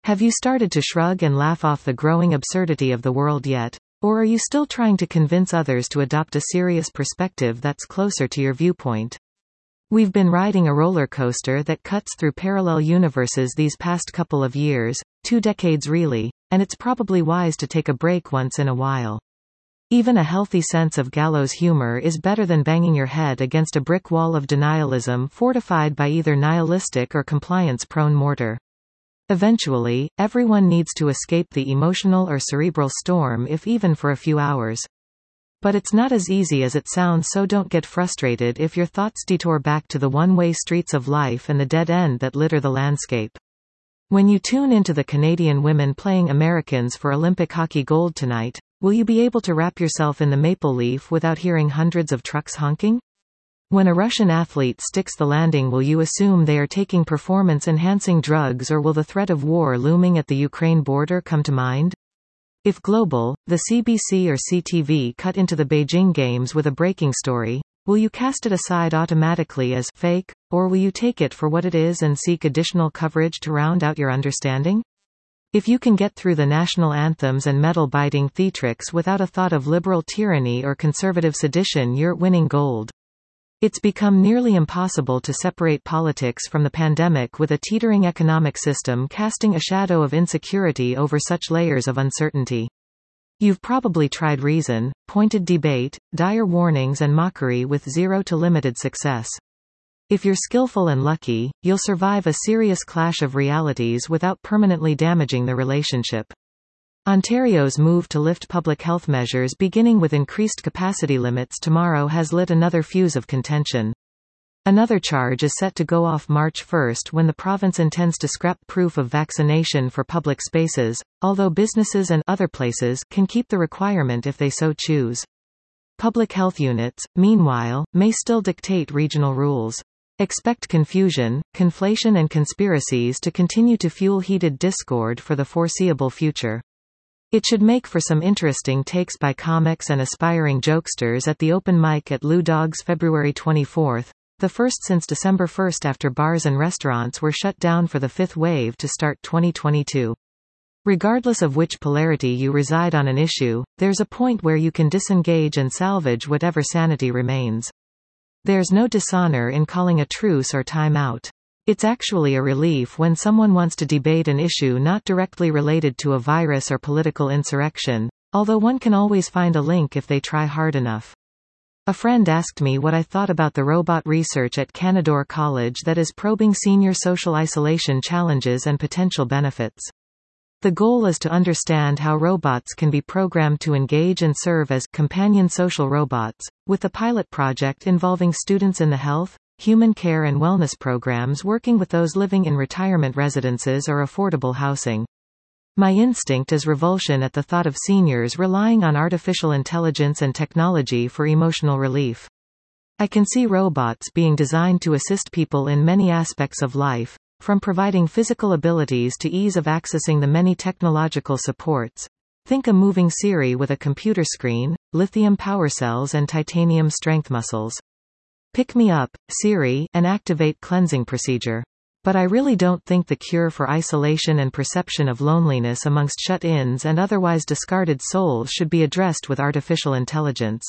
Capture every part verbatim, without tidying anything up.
Have you started to shrug and laugh off the growing absurdity of the world yet? Or are you still trying to convince others to adopt a serious perspective that's closer to your viewpoint? We've been riding a roller coaster that cuts through parallel universes these past couple of years, two decades really, and it's probably wise to take a break once in a while. Even a healthy sense of gallows humor is better than banging your head against a brick wall of denialism fortified by either nihilistic or compliance-prone mortar. Eventually, everyone needs to escape the emotional or cerebral storm, if even for a few hours. But it's not as easy as it sounds, so don't get frustrated if your thoughts detour back to the one-way streets of life and the dead end that litter the landscape. When you tune into the Canadian women playing Americans for Olympic hockey gold tonight, will you be able to wrap yourself in the maple leaf without hearing hundreds of trucks honking? When a Russian athlete sticks the landing, will you assume they are taking performance-enhancing drugs, or will the threat of war looming at the Ukraine border come to mind? If Global, the C B C or C T V cut into the Beijing Games with a breaking story, will you cast it aside automatically as fake, or will you take it for what it is and seek additional coverage to round out your understanding? If you can get through the national anthems and medal-biting theatrics without a thought of liberal tyranny or conservative sedition, you're winning gold. It's become nearly impossible to separate politics from the pandemic, with a teetering economic system casting a shadow of insecurity over such layers of uncertainty. You've probably tried reason, pointed debate, dire warnings and mockery with zero to limited success. If you're skillful and lucky, you'll survive a serious clash of realities without permanently damaging the relationship. Ontario's move to lift public health measures, beginning with increased capacity limits tomorrow, has lit another fuse of contention. Another charge is set to go off March first when the province intends to scrap proof of vaccination for public spaces, although businesses and other places can keep the requirement if they so choose. Public health units, meanwhile, may still dictate regional rules. Expect confusion, conflation and conspiracies to continue to fuel heated discord for the foreseeable future. It should make for some interesting takes by comics and aspiring jokesters at the open mic at Lou Dogg's February twenty-fourth, the first since December first, after bars and restaurants were shut down for the fifth wave to start twenty twenty-two. Regardless of which polarity you reside on an issue, there's a point where you can disengage and salvage whatever sanity remains. There's no dishonor in calling a truce or time out. It's actually a relief when someone wants to debate an issue not directly related to a virus or political insurrection, although one can always find a link if they try hard enough. A friend asked me what I thought about the robot research at Canadore College that is probing senior social isolation challenges and potential benefits. The goal is to understand how robots can be programmed to engage and serve as companion social robots, with the pilot project involving students in the health, human care and wellness programs working with those living in retirement residences or affordable housing. My instinct is revulsion at the thought of seniors relying on artificial intelligence and technology for emotional relief. I can see robots being designed to assist people in many aspects of life, from providing physical abilities to ease of accessing the many technological supports. Think a moving Siri with a computer screen, lithium power cells and titanium strength muscles. Pick me up, Siri, and activate cleansing procedure. But I really don't think the cure for isolation and perception of loneliness amongst shut-ins and otherwise discarded souls should be addressed with artificial intelligence.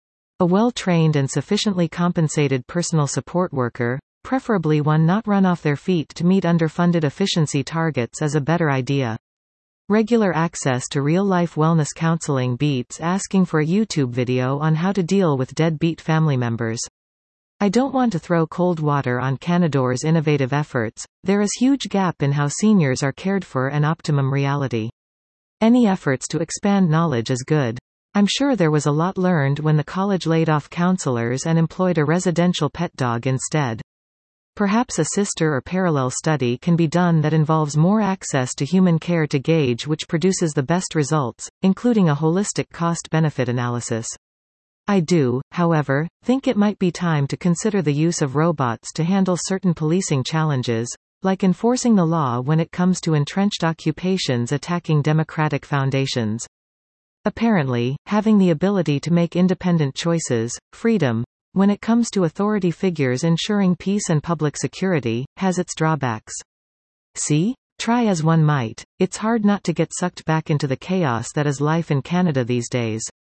A well-trained and sufficiently compensated personal support worker, preferably one not run off their feet to meet underfunded efficiency targets, is a better idea. Regular access to real-life wellness counseling beats asking for a YouTube video on how to deal with deadbeat family members. I don't want to throw cold water on Canadore's innovative efforts. There is huge gap in how seniors are cared for and optimum reality. Any efforts to expand knowledge is good. I'm sure there was a lot learned when the college laid off counselors and employed a residential pet dog instead. Perhaps a sister or parallel study can be done that involves more access to human care to gauge which produces the best results, including a holistic cost-benefit analysis. I do, however, think it might be time to consider the use of robots to handle certain policing challenges, like enforcing the law when it comes to entrenched occupations attacking democratic foundations. Apparently, having the ability to make independent choices, freedom, when it comes to authority figures ensuring peace and public security, has its drawbacks. See? Try as one might, it's hard not to get sucked back into the chaos that is life in Canada these days.